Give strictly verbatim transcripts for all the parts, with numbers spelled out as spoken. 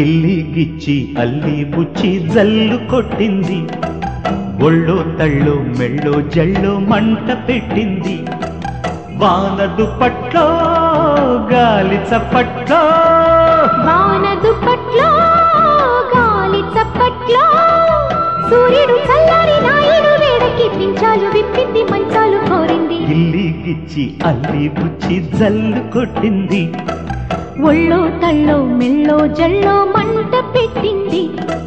గిల్లి గిచ్చి అల్లి బుచ్చి జల్లు కొట్టింది, ఒళ్ళో తళ్ళో మెళ్ళో జళ్ళో మంట పెట్టింది. వాన దుప్పట్లో గాలి చప్పట్లో, వాన దుప్పట్లో గాలి చప్పట్లో, సూర్యుడు చల్లారి నాయుడు వేడకి పించాలు విప్పింది మంచాలు కోరింది. గిల్లి గిచ్చి అల్లి బుచ్చి జల్లు కొట్టింది, ఒళ్ళో తళ్ళో మెళ్ళో జళ్ళో మంట పెట్టింది.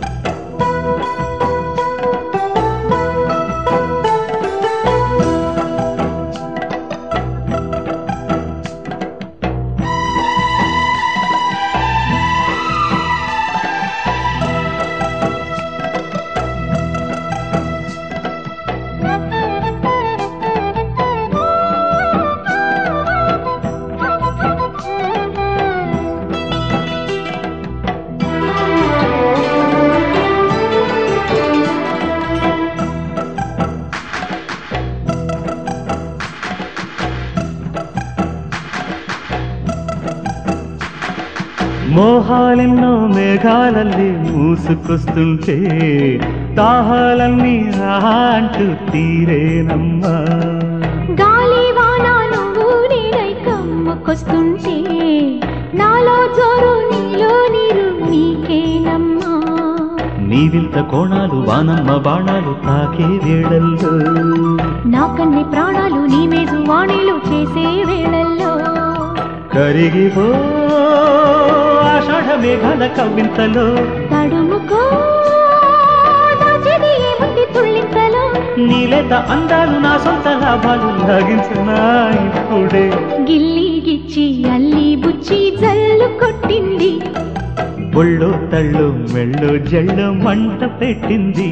మోహాలెన్నో మేఘాలల్లి మూసుకొస్తుంటే, దాహాలన్నీ ఆహా అంటూ తీరేనమ్మా. గాలి వాన నువ్వు నేనై కమ్మకొస్తుంటే, నాలో జోరు నీలో నీరు నీకేనమ్మా. నీవింత కోణాలు వానమ్మ బాణాలు తాకే వేళల్లో, నాకన్ని ప్రాణాలు నీ మేజు వాణిలు చేసే వేళల్లో, కరిగిపో ఆషాఢ మేఘాల కవ్వింతలో, తడుముకో దాచేది ఏముంది తుళ్ళింతలో. నీలేత అందాలు నా సొంత లాభాలు లాగించనా ఇప్పుడే. గిల్లి గిచ్చి అల్లి బుచ్చి జల్లు కొట్టింది, ఒళ్ళో తళ్ళో మెళ్ళో జళ్ళో మంట పెట్టింది.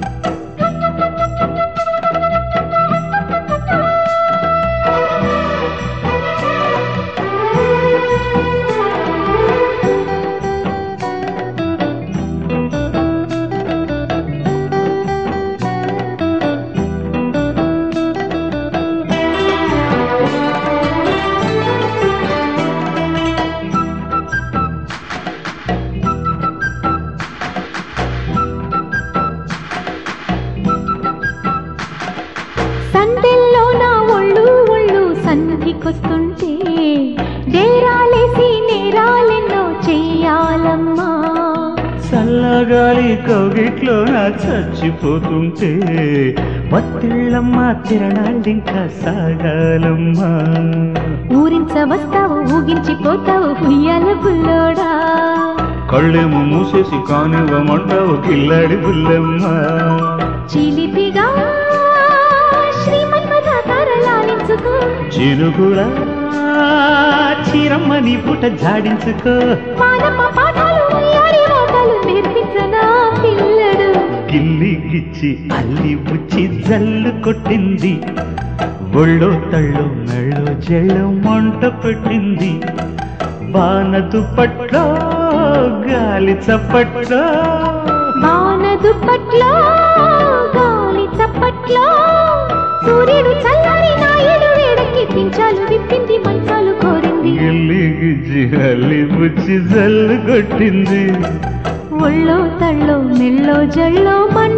సందెల్లో నా ఒళ్ళు ఒళ్ళు సంధికొస్తుంటే, డేరాలేసి నేరాలెన్నో చెయ్యాలమ్మా. చల్లగాలి కౌగిట్లో నా చచ్చిపోతుంటే, పత్తిళ్ళమ్మ తిరణాళ్ళింకా సాగాలమ్మా. ఊరించ వస్తావు ఊగించిపోతావు ఉయ్యాల బుల్లోడా, కళ్ళేమో మూసేసి కానివ్వమంటావు కిల్లాడి బుల్లమ్మ. చిలిపిగా శ్రీమన్మథ తారలాలించుకో, చిలుగులా చీరమ్మని పుట జాడించుకో. మానమ్మ పాఠాలు ఉయ్యారి వాటాలు నేర్పించనా పిల్లడు. గిల్లి గిచ్చి అల్లి బుచ్చి జల్లు కొట్టింది, ఒళ్ళో తళ్ళో మెళ్ళో జళ్ళో మంట పెట్టింది. వాన దుప్పట్లో గాలి చప్పట్లో, వాన దుప్పట్లో గాలి చప్పట్లో, సూర్యుడు చల్లారి నాయుడు వేడకి పించాలు విప్పింది మంచాలు కోరింది. గిల్లి గిచ్చి అల్లి బుచ్చి జల్లు కొట్టింది, ఒళ్ళో తళ్ళో మెళ్ళో జళ్ళో మంట